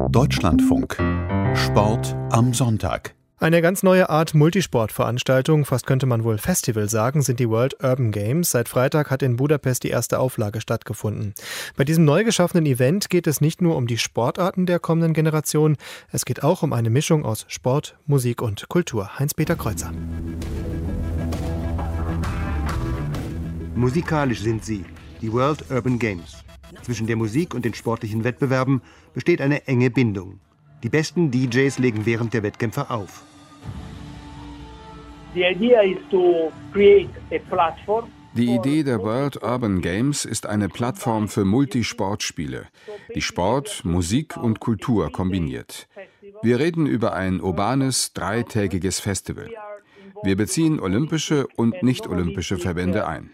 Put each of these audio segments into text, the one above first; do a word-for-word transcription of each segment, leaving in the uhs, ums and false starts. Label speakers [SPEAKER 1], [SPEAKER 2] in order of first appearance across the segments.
[SPEAKER 1] Deutschlandfunk. Sport am Sonntag.
[SPEAKER 2] Eine ganz neue Art Multisportveranstaltung, fast könnte man wohl Festival sagen, sind die World Urban Games. Seit Freitag hat in Budapest die erste Auflage stattgefunden. Bei diesem neu geschaffenen Event geht es nicht nur um die Sportarten der kommenden Generation, es geht auch um eine Mischung aus Sport, Musik und Kultur. Heinz-Peter Kreuzer.
[SPEAKER 3] Musikalisch sind sie, die World Urban Games. Zwischen der Musik und den sportlichen Wettbewerben besteht eine enge Bindung. Die besten D Js legen während der Wettkämpfe auf.
[SPEAKER 4] The idea is to create a platform.
[SPEAKER 5] Die Idee der World Urban Games ist eine Plattform für Multisportspiele, die Sport, Musik und Kultur kombiniert. Wir reden über ein urbanes, dreitägiges Festival. Wir beziehen olympische und nicht-olympische Verbände ein.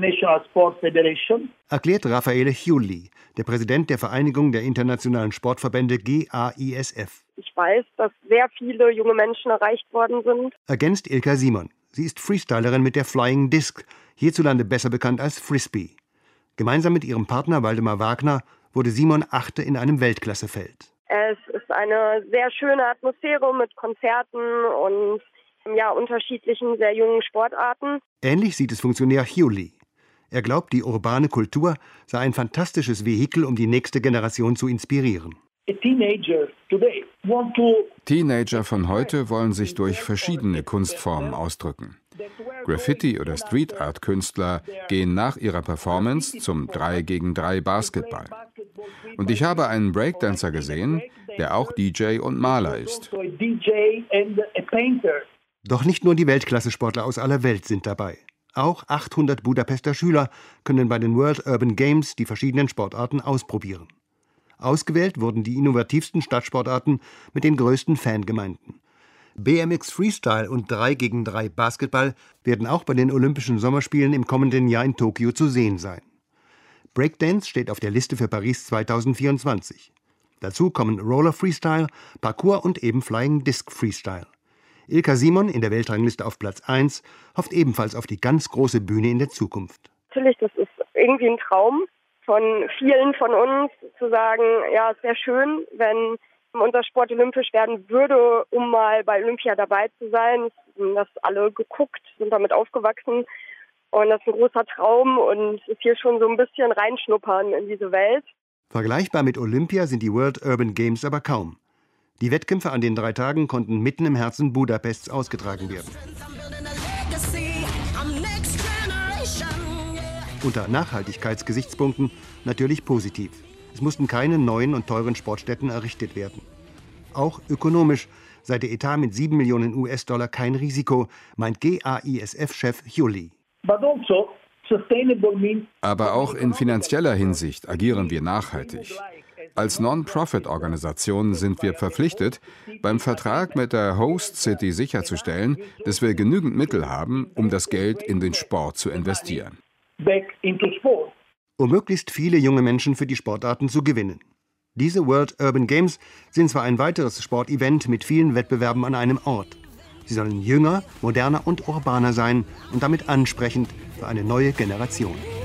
[SPEAKER 3] Erklärt Raffaele Chiulli, der Präsident der Vereinigung der internationalen Sportverbände G A I S F.
[SPEAKER 6] Ich weiß, dass sehr viele junge Menschen erreicht worden sind.
[SPEAKER 3] Ergänzt Ilka Simon. Sie ist Freestylerin mit der Flying Disc, hierzulande besser bekannt als Frisbee. Gemeinsam mit ihrem Partner Waldemar Wagner wurde Simon Achte in einem Weltklassefeld.
[SPEAKER 6] Es ist eine sehr schöne Atmosphäre mit Konzerten und ja, unterschiedlichen, sehr jungen Sportarten.
[SPEAKER 3] Ähnlich sieht es Funktionär Chiulli. Er glaubt, die urbane Kultur sei ein fantastisches Vehikel, um die nächste Generation zu inspirieren.
[SPEAKER 5] Teenager von heute wollen sich durch verschiedene Kunstformen ausdrücken. Graffiti- oder Street-Art-Künstler gehen nach ihrer Performance zum drei gegen drei Basketball. Und ich habe einen Breakdancer gesehen, der auch D J und Maler ist.
[SPEAKER 3] Doch nicht nur die Weltklasse-Sportler aus aller Welt sind dabei. Auch achthundert Budapester Schüler können bei den World Urban Games die verschiedenen Sportarten ausprobieren. Ausgewählt wurden die innovativsten Stadtsportarten mit den größten Fangemeinden. B M X Freestyle und drei gegen drei Basketball werden auch bei den Olympischen Sommerspielen im kommenden Jahr in Tokio zu sehen sein. Breakdance steht auf der Liste für Paris zweitausendvierundzwanzig. Dazu kommen Roller Freestyle, Parkour und eben Flying Disc Freestyle. Ilka Simon, in der Weltrangliste auf Platz eins, hofft ebenfalls auf die ganz große Bühne in der Zukunft.
[SPEAKER 6] Natürlich, das ist irgendwie ein Traum von vielen von uns, zu sagen, ja, es wäre schön, wenn unser Sport olympisch werden würde, um mal bei Olympia dabei zu sein. Das alle geguckt, sind damit aufgewachsen. Und das ist ein großer Traum und ist hier schon so ein bisschen reinschnuppern in diese Welt.
[SPEAKER 3] Vergleichbar mit Olympia sind die World Urban Games aber kaum. Die Wettkämpfe an den drei Tagen konnten mitten im Herzen Budapests ausgetragen werden. Unter Nachhaltigkeitsgesichtspunkten natürlich positiv. Es mussten keine neuen und teuren Sportstätten errichtet werden. Auch ökonomisch sei der Etat mit sieben Millionen U S-Dollar kein Risiko, meint G A I S F-Chef Chiulli.
[SPEAKER 5] Aber auch in finanzieller Hinsicht agieren wir nachhaltig. Als Non-Profit-Organisation sind wir verpflichtet, beim Vertrag mit der Host City sicherzustellen, dass wir genügend Mittel haben, um das Geld in den Sport zu investieren.
[SPEAKER 3] Um möglichst viele junge Menschen für die Sportarten zu gewinnen. Diese World Urban Games sind zwar ein weiteres Sportevent mit vielen Wettbewerben an einem Ort. Sie sollen jünger, moderner und urbaner sein und damit ansprechend für eine neue Generation.